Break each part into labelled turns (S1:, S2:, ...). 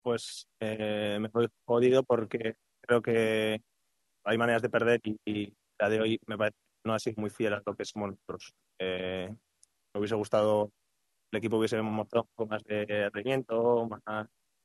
S1: pues me voy jodido porque creo que hay maneras de perder y la de hoy me parece que no ha sido muy fiel a lo que somos nosotros. Me hubiese gustado el equipo hubiese mostrado un poco más de rendimiento, más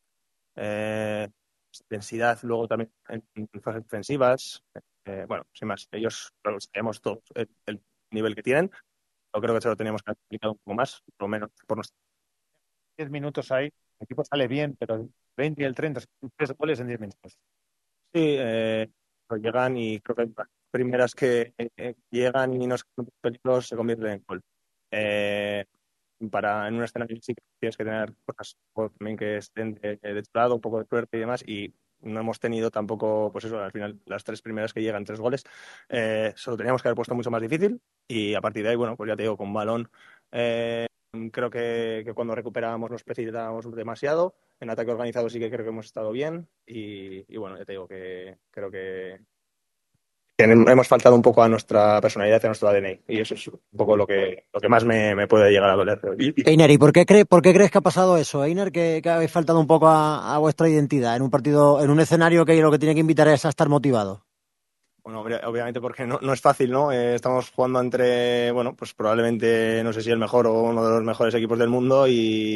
S1: eh, intensidad, luego también en fases defensivas. Bueno, sin más, ellos lo sabemos todos el nivel que tienen. Yo creo que se lo teníamos que haber aplicado un poco más, por lo menos por nuestros 10 minutos ahí. El equipo sale bien, pero el 20 y el 30, 3 goles en 10 minutos. Sí, pues llegan y creo que las primeras que llegan y nos crean peligros se convierten en gol. Eh, en un escenario sí que tienes que tener cosas pues, también que estén de tu lado, un poco de suerte y demás, y no hemos tenido tampoco, pues eso, al final las 3 primeras que llegan, 3 goles, se lo teníamos que haber puesto mucho más difícil y a partir de ahí, bueno, pues ya te digo, con balón, creo que cuando recuperábamos nos precipitábamos demasiado, en ataque organizado sí que creo que hemos estado bien y bueno, ya te digo que creo que hemos faltado un poco a nuestra personalidad y a nuestro ADN. Y eso es un poco lo que más me puede llegar a doler.
S2: Einar, ¿y por qué crees que ha pasado eso, Einar? Que habéis faltado un poco a vuestra identidad en un partido, en un escenario que lo que tiene que invitar es a estar motivado.
S1: Bueno, obviamente porque no es fácil, ¿no? Estamos jugando entre, bueno, pues probablemente, no sé si el mejor o uno de los mejores equipos del mundo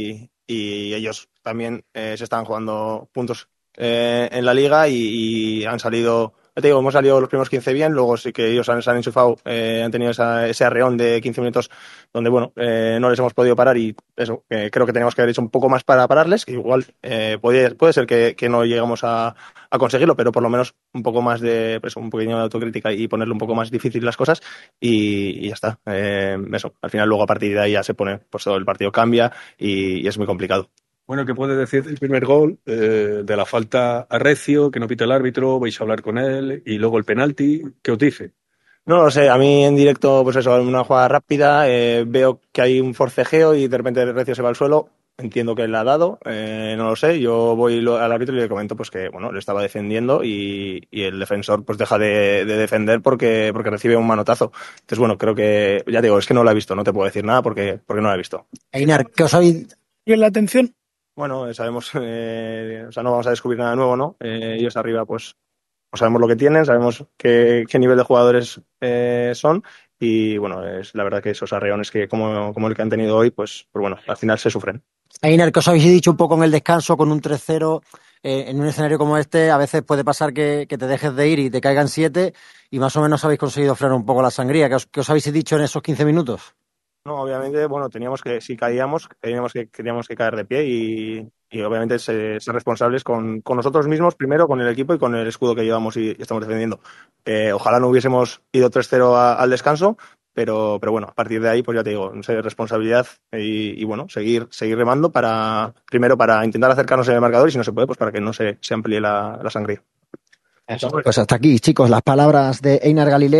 S1: y ellos también se están jugando puntos en la liga y han salido, ya te digo, hemos salido los primeros 15 bien, luego sí que ellos se han enchufado, han tenido ese arreón de 15 minutos donde, bueno, no les hemos podido parar y eso, creo que tenemos que haber hecho un poco más para pararles, que igual puede ser que no llegamos a conseguirlo, pero por lo menos un poco más de, pues, un poquito de autocrítica y ponerle un poco más difícil las cosas y ya está. Eso, al final luego a partir de ahí ya se pone, pues todo el partido cambia y es muy complicado.
S3: Bueno, ¿qué puede decir del primer gol? De la falta a Recio, que no pita el árbitro, vais a hablar con él, y luego el penalti, ¿qué os dice?
S1: No lo sé, a mí en directo, pues eso, en una jugada rápida, veo que hay un forcejeo y de repente el Recio se va al suelo. Entiendo que le ha dado, no lo sé. Yo voy al árbitro y le comento pues que bueno, le estaba defendiendo y el defensor pues deja de defender porque recibe un manotazo. Entonces, bueno, creo que, ya digo, es que no lo he visto, no te puedo decir nada porque no lo he visto.
S2: Einar, ¿qué os habéis...
S4: ¿En la atención?
S1: Bueno, sabemos, o sea, no vamos a descubrir nada nuevo, ¿no? Ellos arriba, pues sabemos lo que tienen, sabemos qué nivel de jugadores son y bueno, es la verdad que esos arreones que como el que han tenido hoy, pues bueno, al final se sufren.
S2: Einar, ¿qué os habéis dicho un poco en el descanso con un 3-0 en un escenario como este? A veces puede pasar que te dejes de ir y te caigan 7 y más o menos habéis conseguido frenar un poco la sangría. ¿Qué os habéis dicho en esos 15 minutos?
S1: No, obviamente, bueno, si caíamos, teníamos que caer de pie y obviamente ser responsables con nosotros mismos, primero con el equipo y con el escudo que llevamos y estamos defendiendo. Ojalá no hubiésemos ido 3-0 al descanso, pero bueno, a partir de ahí, pues ya te digo, ser responsabilidad y bueno, seguir remando primero para intentar acercarnos en el marcador y si no se puede, pues para que no se amplíe la sangría.
S2: Eso. Pues hasta aquí, chicos, las palabras de Einar Galileo.